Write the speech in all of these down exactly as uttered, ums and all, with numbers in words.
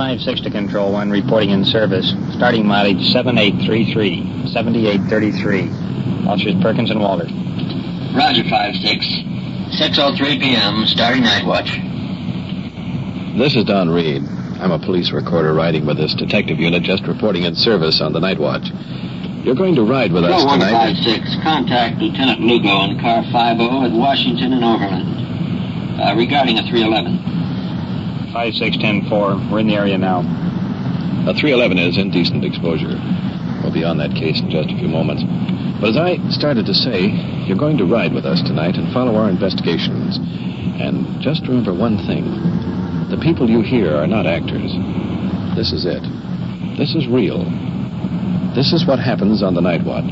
five six to Control one, reporting in service. Starting mileage seven eight three three, seventy-eight thirty-three. Officers Perkins and Walter. Roger, five six. six oh three p.m., starting night watch. This is Don Reed. I'm a police recorder riding with this detective unit just reporting in service on the night watch. You're going to ride with us tonight. five six, contact Lieutenant Lugo on car five oh at Washington and Overland. Uh, regarding a three eleven. five six ten four, we're in the area now. A three eleven is indecent exposure. We'll be on that case in just a few moments. But as I started to say, you're going to ride with us tonight and follow our investigations. And just remember one thing. The people you hear are not actors. This is it. This is real. This is what happens on the night watch.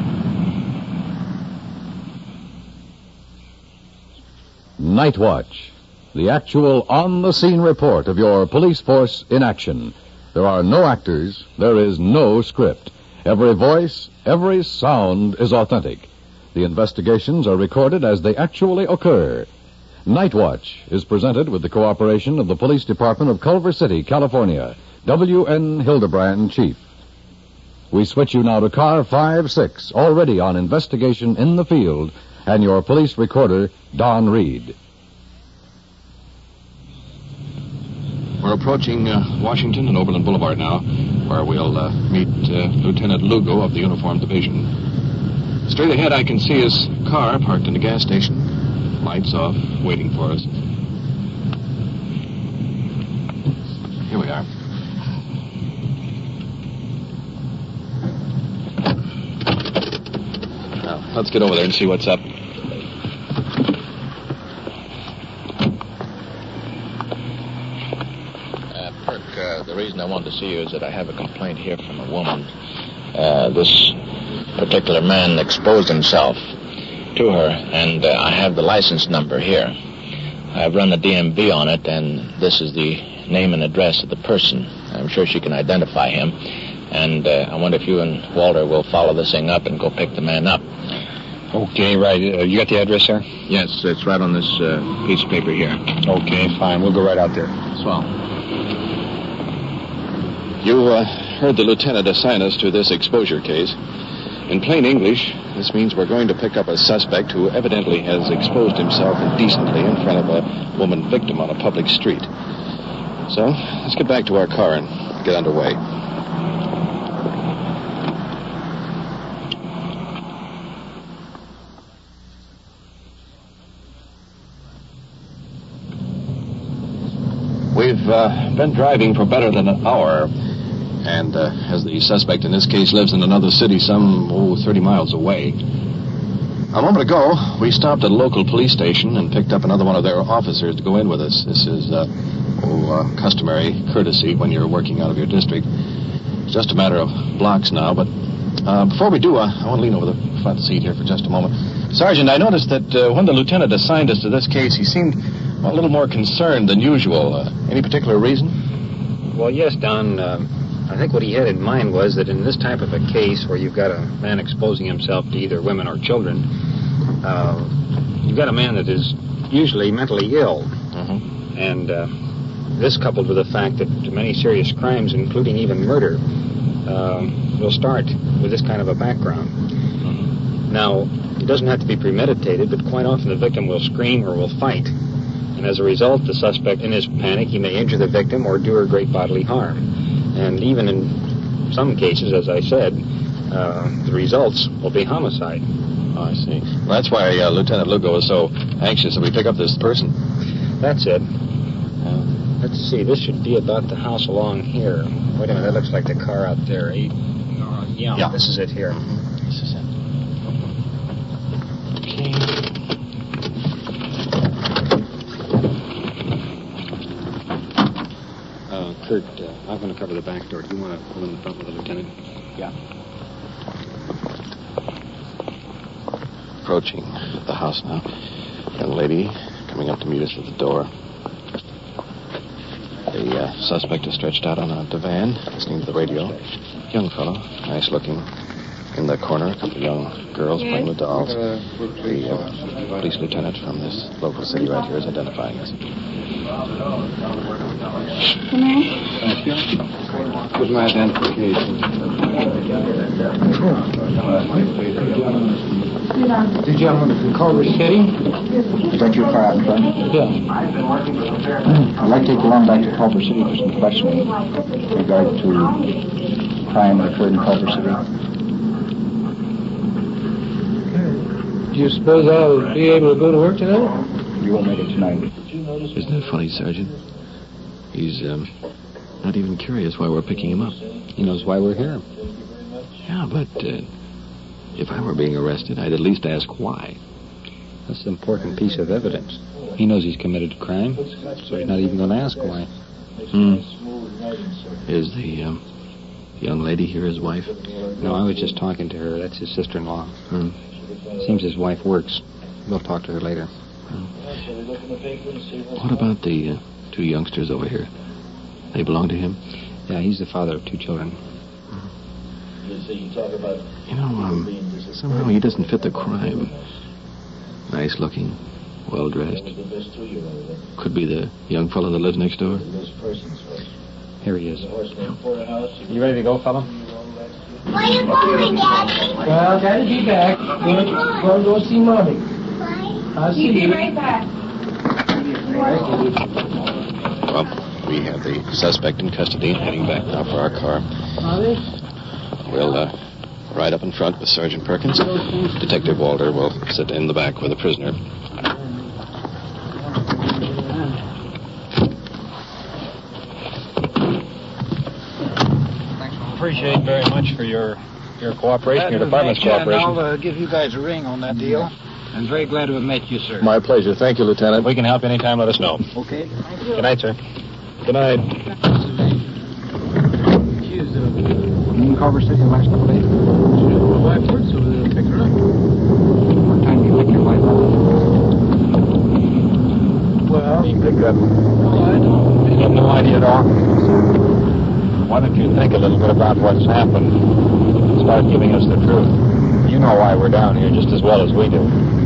Night Watch, the actual on-the-scene report of your police force in action. There are no actors. There is no script. Every voice, every sound is authentic. The investigations are recorded as they actually occur. Night Watch is presented with the cooperation of the Police Department of Culver City, California. W N. Hildebrand, Chief. We switch you now to car five six, already on investigation in the field, and your police recorder, Don Reed. We're approaching uh, Washington and Overland Boulevard now, where we'll uh, meet uh, Lieutenant Lugo of the Uniform Division. Straight ahead I can see his car parked in the gas station. Lights off, waiting for us. Here we are. Now, let's get over there and see what's up. Uh, the reason I wanted to see you is that I have a complaint here from a woman. Uh, this particular man exposed himself to her, and uh, I have the license number here. I've run the D M V on it, and this is the name and address of the person. I'm sure she can identify him, and uh, I wonder if you and Walter will follow this thing up and go pick the man up. Okay, right. Uh, you got the address, sir? Yes, it's right on this uh, piece of paper here. Okay, fine. We'll go right out there. Swell. You uh, heard the lieutenant assign us to this exposure case. In plain English, this means we're going to pick up a suspect who evidently has exposed himself indecently in front of a woman victim on a public street. So, let's get back to our car and get underway. We've uh, been driving for better than an hour. And uh, as the suspect in this case lives in another city some, oh, thirty miles away. A moment ago, we stopped at a local police station and picked up another one of their officers to go in with us. This is, uh, oh, uh, customary courtesy when you're working out of your district. It's just a matter of blocks now, but uh, before we do, uh, I want to lean over the front seat here for just a moment. Sergeant, I noticed that uh, when the lieutenant assigned us to this case, he seemed well, a little more concerned than usual. Uh, any particular reason? Well, yes, Don. Uh... I think what he had in mind was that in this type of a case where you've got a man exposing himself to either women or children, uh, you've got a man that is usually mentally ill. Mm-hmm. And uh, this coupled with the fact that many serious crimes, including even murder, uh, will start with this kind of a background. Mm-hmm. Now, it doesn't have to be premeditated, but quite often the victim will scream or will fight. And as a result, the suspect, in his panic, he may injure the victim or do her great bodily harm. And even in some cases, as I said, uh, the results will be homicide. Oh, I see. Well, that's why uh, Lieutenant Lugo is so anxious that we pick up this person. That's it. Uh, let's see, this should be about the house along here. Wait a minute, that looks like the car out there. Eight, uh, yeah, yeah, this is it here. This is it. Okay. Kurt, uh, I'm going to cover the back door. Do you want to pull in the front with the lieutenant? Yeah. Approaching the house now. Young lady coming up to meet us at the door. The uh, suspect is stretched out on a divan, listening to the radio. Young fellow, nice looking. In the corner, a couple of young girls playing with dolls. The uh, police lieutenant from this local city right here is identifying us. Thank you. Here's my identification. The gentleman from Culver City? Is that your car out front? Yeah. I'd like to take you along back to Culver City for some questioning in regard to crime that occurred in Culver City. Do you suppose I'll be able to go to work tonight? You won't make it tonight. Isn't it funny, Sergeant? He's um, not even curious why we're picking him up. He knows why we're here. Yeah, but uh, if I were being arrested, I'd at least ask why. That's an important piece of evidence. He knows he's committed a crime, so he's not even going to ask why. Hmm. Is the um, young lady here his wife? No, I was just talking to her. That's his sister-in-law. Hmm. Seems his wife works. We'll talk to her later. What about the uh, two youngsters over here? They belong to him? Yeah, he's the father of two children. You know, um, somehow he doesn't fit the crime. Nice looking, well dressed. Could be the young fellow that lives next door. Here he is. You ready to go, fella? Where are you going, Daddy? Well, Daddy, be back. We're going to go see Mommy. I'll see you. Be right back. Well, we have the suspect in custody, heading back now for our car. Mommy? We'll uh, ride up in front with Sergeant Perkins. Detective Walter will sit in the back with the prisoner. Appreciate very much for your your cooperation, your department's cooperation. I'll uh, give you guys a ring on that deal. I'm very glad to have met you, sir. My pleasure. Thank you, Lieutenant. If we can help anytime, let us know. Okay. Good night, sir. Good night. She's uh, You in Culver City last couple days? my wife works over there. Pick her up. What time do you pick your wife up? Well, You pick up. no, I don't. You have no idea at all? Why don't you think a little bit about what's happened and start giving us the truth? You know why we're down here just as well as we do.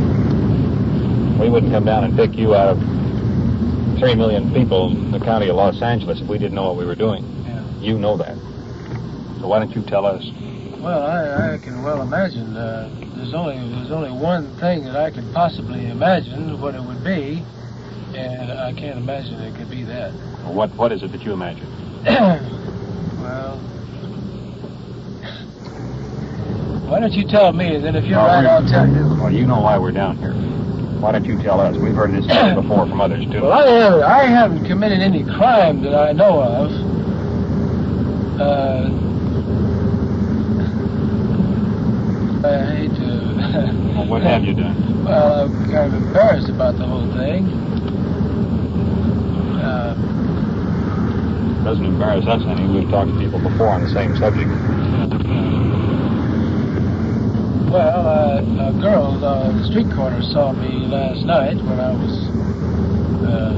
We wouldn't come down and pick you out of three million people in the county of Los Angeles if we didn't know what we were doing. Yeah. You know that. So why don't you tell us? Well, I, I can well imagine. Uh, there's only there's only one thing that I could possibly imagine what it would be, and I can't imagine it could be that. What What is it that you imagine? Well, why don't you tell me, and then if you're No, right, we- I'll tell you. Well, you know why we're down here. Why don't you tell us? We've heard this story before from others, too. Well, I haven't, I haven't committed any crime that I know of. Uh, I hate to... Well, what have you done? Well, I'm kind of embarrassed about the whole thing. Uh, Doesn't embarrass us any. We've talked to people before on the same subject. well, uh, a girl on the street corner saw me last night when I was... Uh,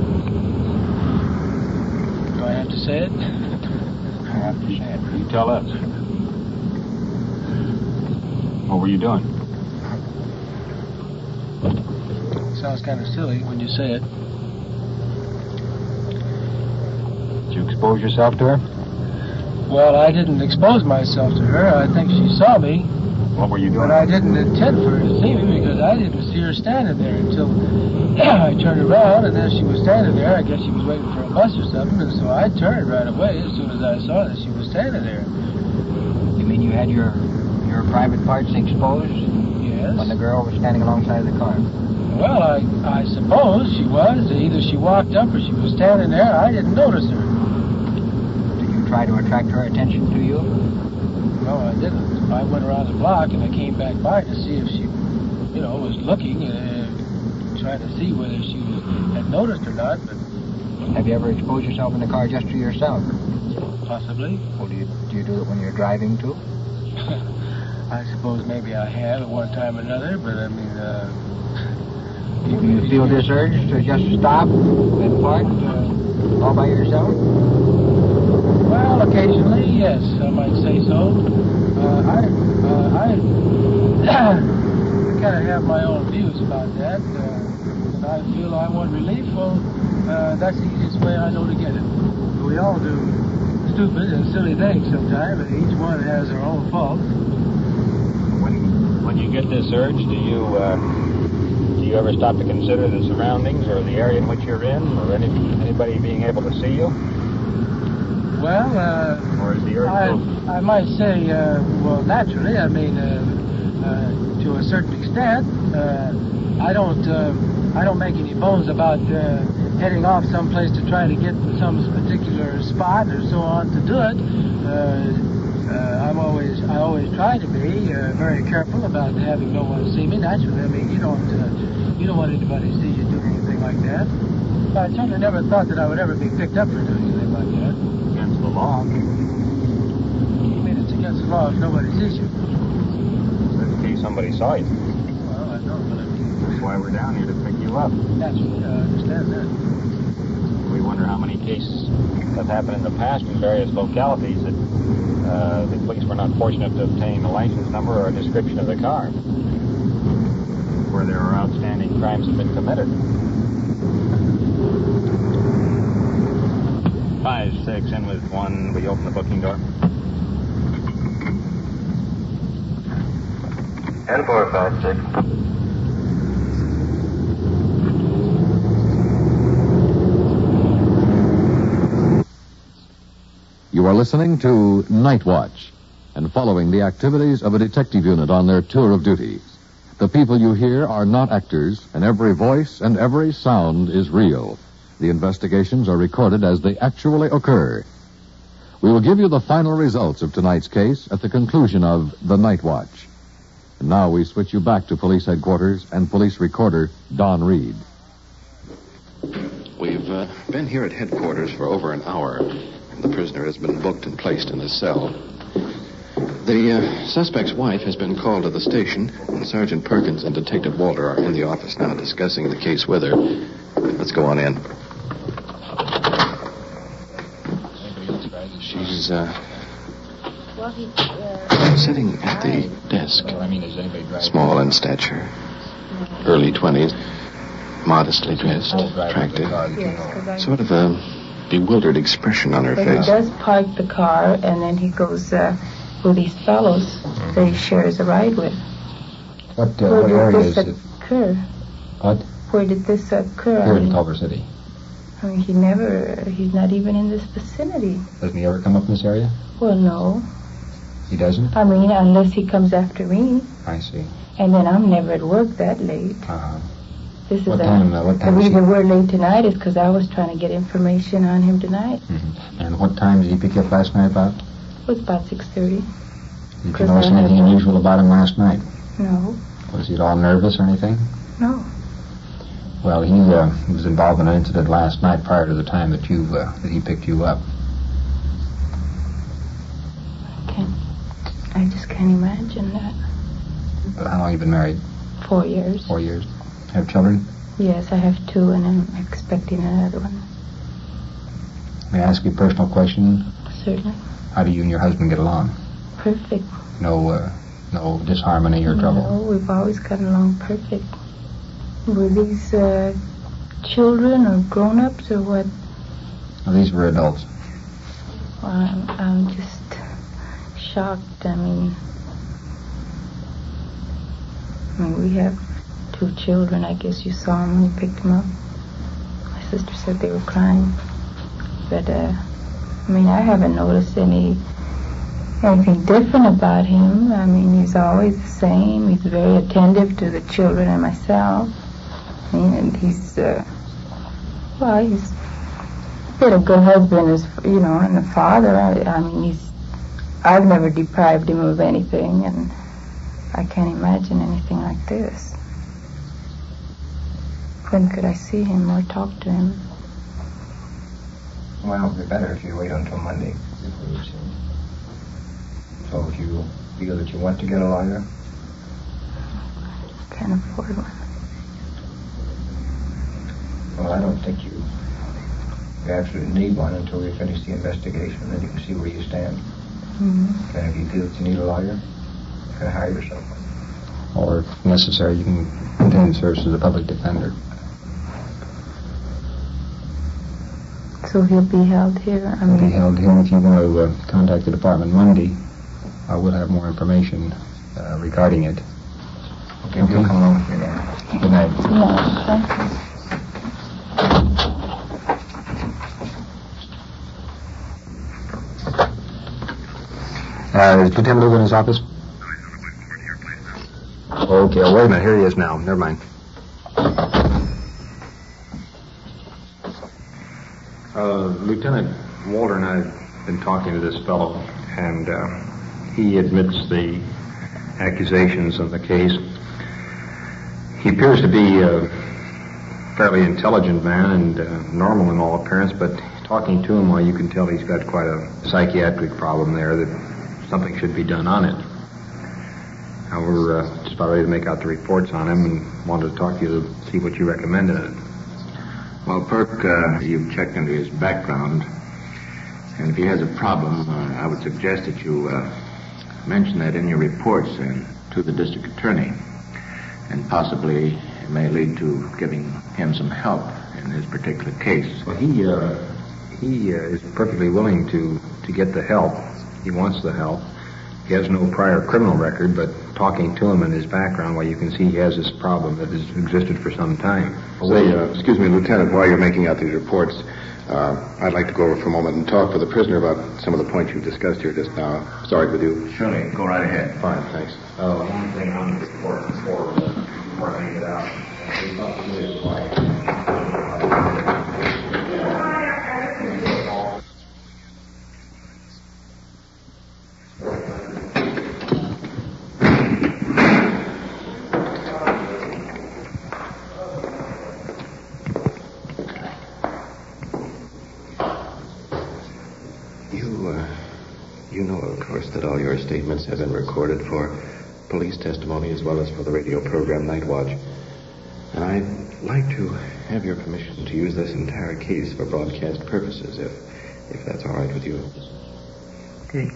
do I have to say it? I have to say it. You tell us. What were you doing? Sounds kind of silly when you say it. Did you expose yourself to her? Well, I didn't expose myself to her. I think she saw me, What were you doing? but I didn't intend for her to see me because I didn't see her standing there until I turned around, and there she was standing there. I guess she was waiting for a bus or something, and so I turned right away as soon as I saw that she was standing there. You mean you had your your private parts exposed Yes. when the girl was standing alongside the car? Well, I, I suppose she was. Either she walked up or she was standing there. I didn't notice her. Did you try to attract her attention to you? No, I didn't. I went around the block and I came back by to see if she, you know, was looking and uh, trying to see whether she was, had noticed or not, but Have you ever exposed yourself in the car just to yourself? possibly. Or do you, do you do it when you're driving, too? I suppose maybe I have at one time or another, but I mean, uh... Do you feel this urge to just stop and park uh, all by yourself? Well, occasionally, yes, I might say so. Uh, I, uh, I, I kind of have my own views about that. Uh, and I feel I want relief. Well, uh, that's the easiest way I know to get it. We all do stupid and silly things sometimes, and each one has their own fault. When when you get this urge, do you uh, do you ever stop to consider the surroundings or the area in which you're in, or any anybody being able to see you? Well, uh, or is the urge I, so... I might say, uh, well, naturally, I mean, uh, uh, to a certain extent, uh, I don't uh, I don't make any bones about uh, heading off someplace to try to get to some particular spot or so on to do it. Uh, uh, I'm always I always try to be uh, very careful about having no one see me. Naturally, I mean, you don't uh, you don't want anybody to see you do anything like that. I certainly never thought that I would ever be picked up for doing anything like that. Against the law. You mean it's against the law if nobody sees you? In case somebody saw you. Well, I know, but I mean... That's why we're down here, to pick you up. Naturally, I understand that. We wonder how many cases have happened in the past in various localities that uh, the police were not fortunate to obtain a license number or a description of the car, where there are outstanding crimes have been committed. Five, six, in with one. We open the booking door. And four, five, six. You are listening to Night Watch and following the activities of a detective unit on their tour of duty. The people you hear are not actors, and every voice and every sound is real. The investigations are recorded as they actually occur. We will give you the final results of tonight's case at the conclusion of The Night Watch. And now we switch you back to police headquarters and police recorder Don Reed. We've uh, been here at headquarters for over an hour. The prisoner has been booked and placed in his cell. The uh, suspect's wife has been called to the station, and Sergeant Perkins and Detective Walter are in the office now discussing the case with her. Let's go on in. She's uh, sitting at the desk, small in stature, early twenties, modestly dressed, attractive, sort of a bewildered expression on her but face. He does park the car, and then he goes uh, with these fellows that he shares a ride with. What, uh, Where what did area this is it? occur? What? Where did this occur? Here I in mean, Culver City. I mean, he never, he's not even in this vicinity. Doesn't he ever come up in this area? Well, no. He doesn't? I mean, unless he comes after me. I see. And then I'm never at work that late. Uh-huh. This is What a, time, uh, what time the is he- reason we're late tonight is because I was trying to get information on him tonight. Mm-hmm. And what time did he pick you up last night about? It was about six thirty. Did you Because notice I anything had- unusual about him last night? No, Was he at all nervous or anything? no. Well, he uh, was involved in an incident last night prior to the time that you uh, that he picked you up. Can't, I just can't imagine that. Uh, How long have you been married? Four years. Four years. Have children? Yes, I have two, and I'm expecting another one. May I ask you a personal question? Certainly. How do you and your husband get along? Perfect. No, uh, no disharmony or trouble? No, we've always gotten along perfect. Were these uh, children or grown-ups or what? Well, these were adults. Well, I'm, I'm just shocked. I mean, I mean, we have two children. I guess you saw them when you picked them up. My sister said they were crying. But, uh, I mean, I haven't noticed any anything different about him. I mean, he's always the same. He's very attentive to the children and myself. I mean, and he's, uh, well, he's been a good husband, as you know, and a father. I, I mean, he's, I've never deprived him of anything, and I can't imagine anything like this. When could I see him or talk to him? Well, it'd be better if you wait until Monday before you see him. So if you feel that you want to get a lawyer? I can't afford one. Well, I don't think you, you absolutely need one until we finish the investigation, and then you can see where you stand. Mm-hmm. And if you feel that you need a lawyer, Could hire yourself. Or, if necessary, you can continue to serve as a public defender. So he'll be held here? I He'll mean, be held here. If you want to uh, contact the department Monday, I will have more information uh, regarding it. Okay, okay. You'll come along with me then. Good night. Yeah, thank you. Uh, is Lieutenant Lugo in his office? Okay, oh, wait a minute. Here he is now. Never mind. Uh, Lieutenant Walter and I have been talking to this fellow, and uh, he admits the accusations in the case. He appears to be a fairly intelligent man and uh, normal in all appearance, but talking to him, well, you can tell he's got quite a psychiatric problem there, that something should be done on it. Now, we're uh, just about ready to make out the reports on him and wanted to talk to you to see what you recommended in it. Well, Perk, uh, you've checked into his background, and if he has a problem, uh, I would suggest that you uh, mention that in your reports and to the district attorney, and possibly it may lead to giving him some help in his particular case. Well, he uh, he uh, is perfectly willing to, to get the help. He wants the help. He has no prior criminal record, but talking to him and his background, well, you can see he has this problem that has existed for some time. Say, uh, excuse me, Lieutenant, while you're making out these reports, uh, I'd like to go over for a moment and talk with the prisoner about some of the points you've discussed here just now. Sorry with you. Surely, go right ahead. Fine, thanks. Uh, one thing on the report before, before I get out. You know, of course, that all your statements have been recorded for police testimony as well as for the radio program Night Watch. And I'd like to have your permission to use this entire case for broadcast purposes, if if that's all right with you. Okay.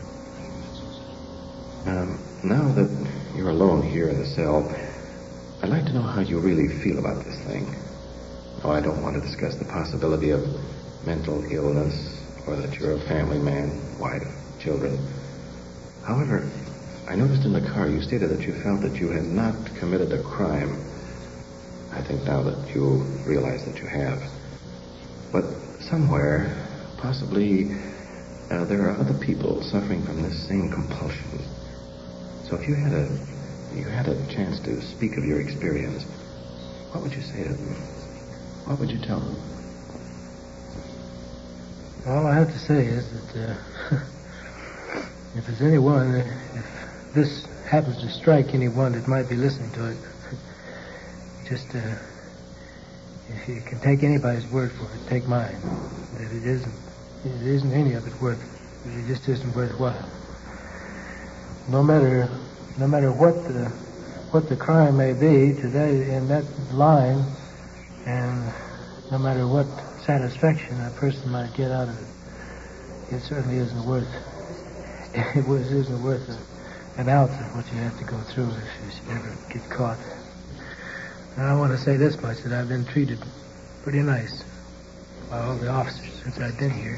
Um, now that you're alone here in the cell, I'd like to know how you really feel about this thing. Oh, I don't want to discuss the possibility of mental illness or that you're a family man, wife, children. However, I noticed in the car you stated that you felt that you had not committed a crime. I think now that you realize that you have. But somewhere, possibly, uh, there are other people suffering from this same compulsion. So if you had a you had a chance to speak of your experience, what would you say to them? What would you tell them? All I have to say is that uh, if there's anyone, if this happens to strike anyone that might be listening to it, just uh, if you can take anybody's word for it, take mine. That it isn't, it isn't any of it worth it. It just isn't worthwhile. No matter, no matter what the what the crime may be today in that line, and no matter what satisfaction a person might get out of it, it certainly isn't worth. It was isn't worth a, an ounce of what you have to go through if you should ever get caught. And I want to say this much, that I've been treated pretty nice by all the officers since I've been here.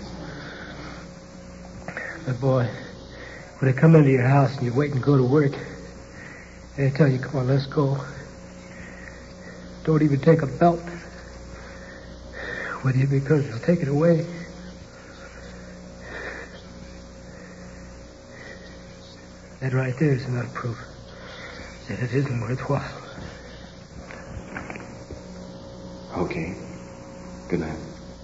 But boy, when they come into your house and you wait and go to work, they tell you, come on, let's go. Don't even take a belt with you because they'll take it away. That right there is enough proof that it isn't worthwhile. Okay. Good night.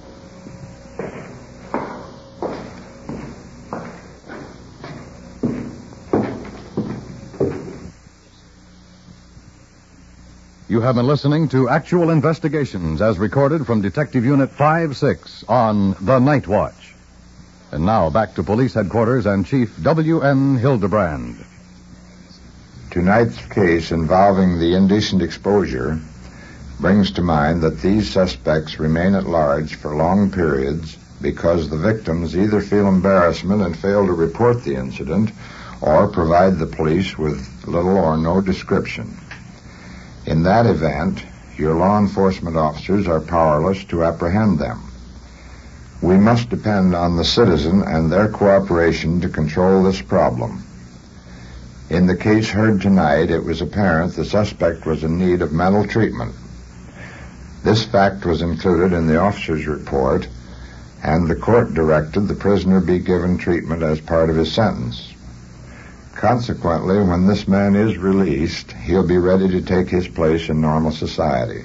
You have been listening to Actual Investigations as recorded from Detective Unit five six on The Night Watch. And now back to Police Headquarters and Chief W N Hildebrand. Tonight's case involving the indecent exposure brings to mind that these suspects remain at large for long periods because the victims either feel embarrassment and fail to report the incident, or provide the police with little or no description. In that event, your law enforcement officers are powerless to apprehend them. We must depend on the citizen and their cooperation to control this problem. In the case heard tonight, it was apparent the suspect was in need of mental treatment. This fact was included in the officer's report, and the court directed the prisoner be given treatment as part of his sentence. Consequently, when this man is released, he'll be ready to take his place in normal society.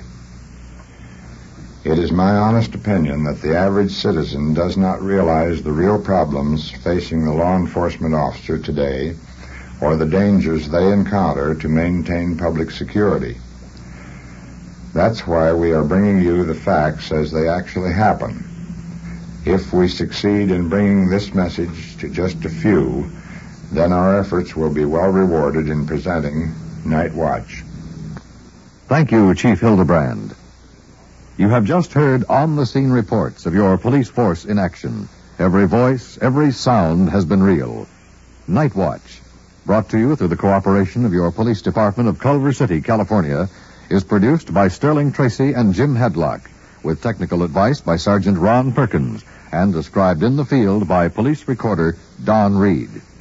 It is my honest opinion that the average citizen does not realize the real problems facing the law enforcement officer today or the dangers they encounter to maintain public security. That's why we are bringing you the facts as they actually happen. If we succeed in bringing this message to just a few, then our efforts will be well rewarded in presenting Night Watch. Thank you, Chief Hildebrand. You have just heard on-the-scene reports of your police force in action. Every voice, every sound has been real. Night Watch, brought to you through the cooperation of your police department of Culver City, California, is produced by Sterling Tracy and Jim Hedlock, with technical advice by Sergeant Ron Perkins, and described in the field by police recorder Don Reed.